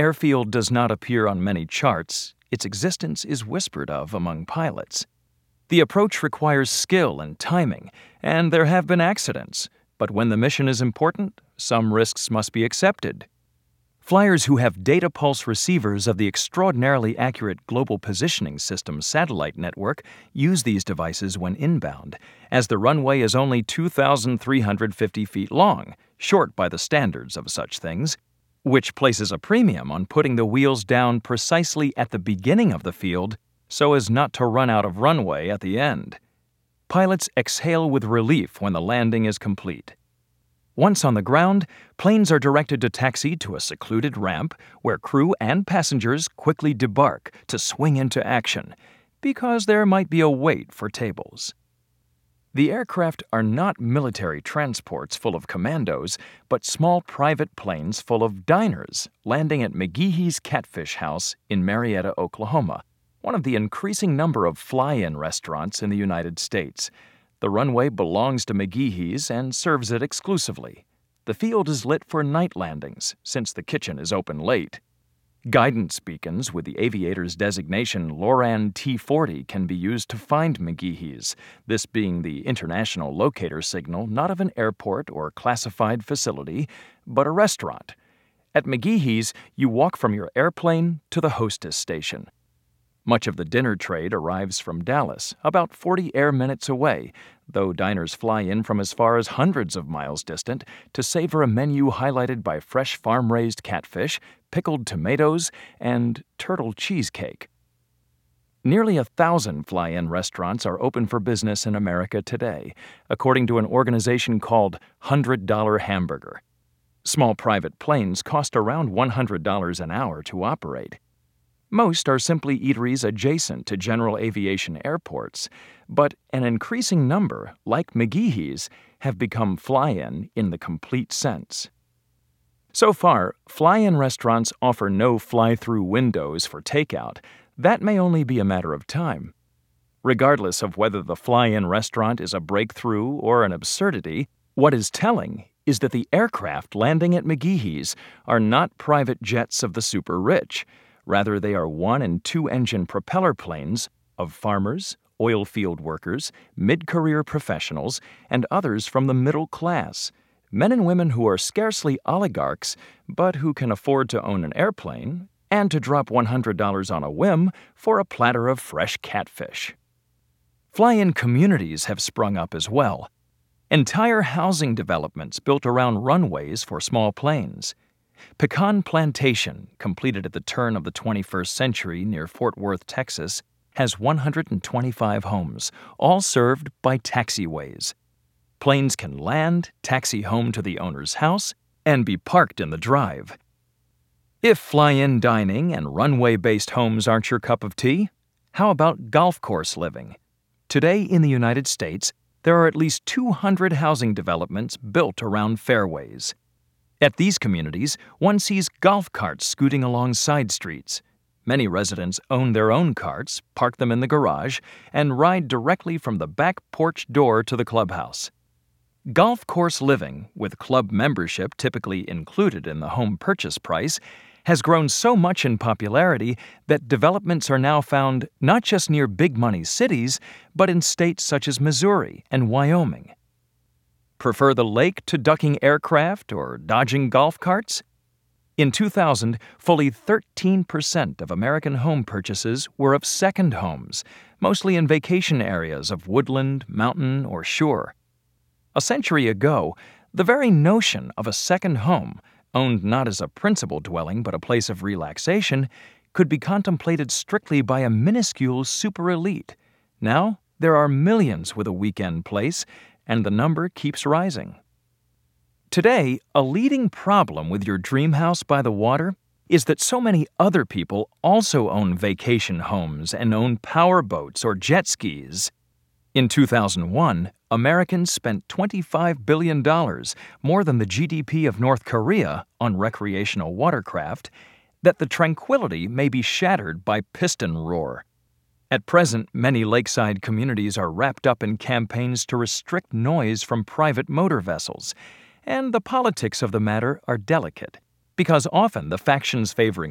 Airfield does not appear on many charts. Its existence is whispered of among pilots. The approach requires skill and timing, and there have been accidents. But when the mission is important, some risks must be accepted. Flyers who have data pulse receivers of the extraordinarily accurate Global Positioning System satellite network use these devices when inbound, as the runway is only 2,350 feet long, short by the standards of such things, which places a premium on putting the wheels down precisely at the beginning of the field so as not to run out of runway at the end. Pilots exhale with relief when the landing is complete. Once on the ground, planes are directed to taxi to a secluded ramp where crew and passengers quickly debark to swing into action, because there might be a wait for tables. The aircraft are not military transports full of commandos, but small private planes full of diners landing at McGeehee's Catfish House in Marietta, Oklahoma, one of the increasing number of fly-in restaurants in the United States. The runway belongs to McGeehee's and serves it exclusively. The field is lit for night landings, since the kitchen is open late. Guidance beacons with the aviator's designation LORAN T40 can be used to find McGeehee's, this being the international locator signal not of an airport or classified facility, but a restaurant. At McGeehee's, you walk from your airplane to the hostess station. Much of the dinner trade arrives from Dallas, about 40 air minutes away, though diners fly in from as far as hundreds of miles distant to savor a menu highlighted by fresh farm-raised catfish, pickled tomatoes, and turtle cheesecake. Nearly 1,000 fly-in restaurants are open for business in America today, according to an organization called $100 Hamburger. Small private planes cost around $100 an hour to operate. Most are simply eateries adjacent to general aviation airports, but an increasing number, like McGeehee's, have become fly-in in the complete sense. So far, fly-in restaurants offer no fly-through windows for takeout. That may only be a matter of time. Regardless of whether the fly-in restaurant is a breakthrough or an absurdity, what is telling is that the aircraft landing at McGeehee's are not private jets of the super-rich. Rather, they are 1- and 2-engine propeller planes of farmers, oil field workers, mid-career professionals, and others from the middle class, men and women who are scarcely oligarchs, but who can afford to own an airplane and to drop $100 on a whim for a platter of fresh catfish. Fly-in communities have sprung up as well. Entire housing developments built around runways for small planes. Pecan Plantation, completed at the turn of the 21st century near Fort Worth, Texas, has 125 homes, all served by taxiways. Planes can land, taxi home to the owner's house, and be parked in the drive. If fly-in dining and runway-based homes aren't your cup of tea, how about golf course living? Today in the United States, there are at least 200 housing developments built around fairways. At these communities, one sees golf carts scooting along side streets. Many residents own their own carts, park them in the garage, and ride directly from the back porch door to the clubhouse. Golf course living, with club membership typically included in the home purchase price, has grown so much in popularity that developments are now found not just near big-money cities, but in states such as Missouri and Wyoming. Prefer the lake to ducking aircraft or dodging golf carts? In 2000, fully 13% of American home purchases were of second homes, mostly in vacation areas of woodland, mountain, or shore. A century ago, the very notion of a second home, owned not as a principal dwelling but a place of relaxation, could be contemplated strictly by a minuscule super-elite. Now, there are millions with a weekend place, and the number keeps rising. Today, a leading problem with your dream house by the water is that so many other people also own vacation homes and own power boats or jet skis. In 2001, Americans spent $25 billion, more than the GDP of North Korea, on recreational watercraft, that the tranquility may be shattered by piston roar. At present, many lakeside communities are wrapped up in campaigns to restrict noise from private motor vessels, and the politics of the matter are delicate, because often the factions favoring